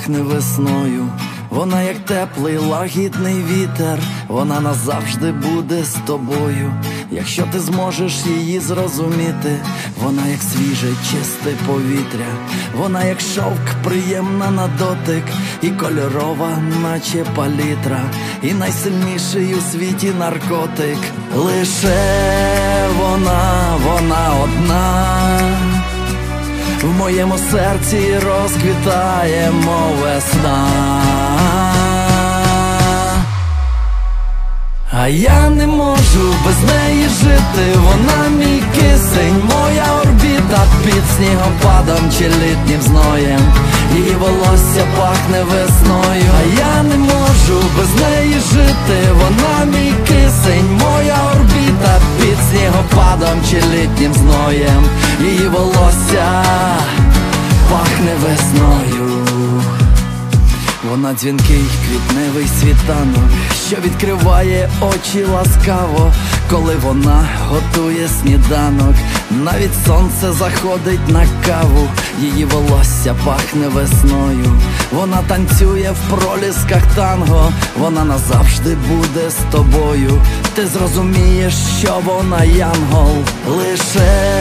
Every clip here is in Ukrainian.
пахне весною. Вона як теплий лагідний вітер, вона назавжди буде з тобою, якщо ти зможеш її зрозуміти. Вона як свіже, чисте повітря, вона як шовк, приємна на дотик, і кольорова, наче палітра, і найсильніший у світі наркотик. Лише вона одна в моєму серці розквітає, мов весна. А я не можу без неї жити, вона мій кисень, моя орбіта під снігопадом чи літнім зноєм. Її волосся пахне весною. А я не можу без неї жити, вона мій кисень, моя орбіта під снігопадом чи літнім зноєм. Її волосся пахне весною. Вона дзвінкий квітневий світанок, що відкриває очі ласкаво, коли вона готує сніданок. Навіть сонце заходить на каву, її волосся пахне весною. Вона танцює в пролісках танго, вона назавжди буде з тобою. Ти зрозумієш, що вона янгол. Лише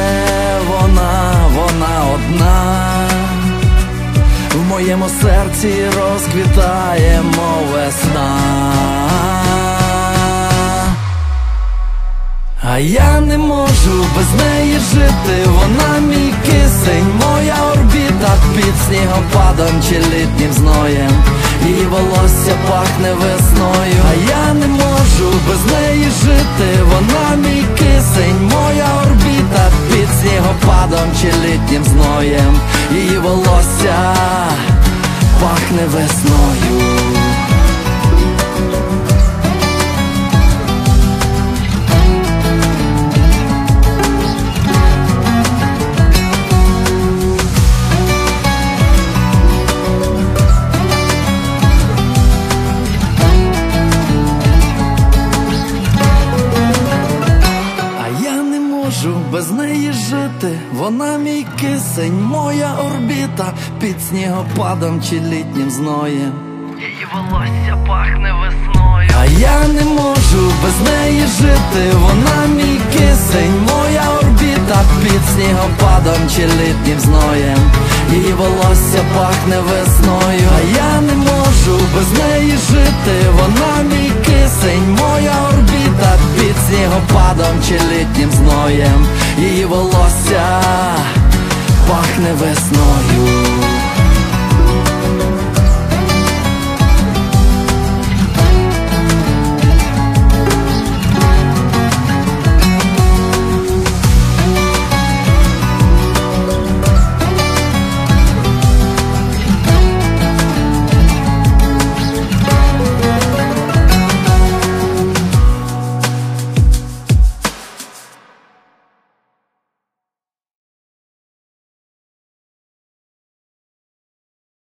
вона одна в моєму серці розквітає, мов весна. А я не можу без неї жити, вона мій кисень, моя орбіта під снігопадом чи літнім зноєм. Її волосся пахне весною. А я не можу без неї жити, вона мій кисень, моя орбіта під снігопадом чи літнім зноєм. Її волосся пахне весною. Без неї жити, вона мій кисень, моя орбіта під снігопадом чи літнім зноєм. Її волосся пахне весною. А я не можу без неї жити, вона мій кисень, моя орбіта під снігопадом чи літнім зноєм. Її волосся пахне весною. А я не можу без неї жити, вона мій кисень, моя орбіта під снігопадом чи літнім зноєм. Її волосся пахне весною.